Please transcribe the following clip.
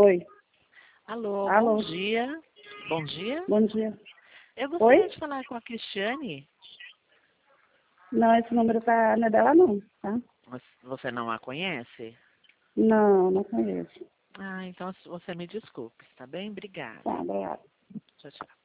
Oi. Alô, Alô. bom dia. Bom dia. Bom dia. Eu gostaria Oi? de falar com a Cristiane. Não, esse número não é dela não, tá? Você não a conhece? Não, não conheço. Ah, então você me desculpe, tá bem? Obrigada. Tá, obrigada. Tchau, tchau.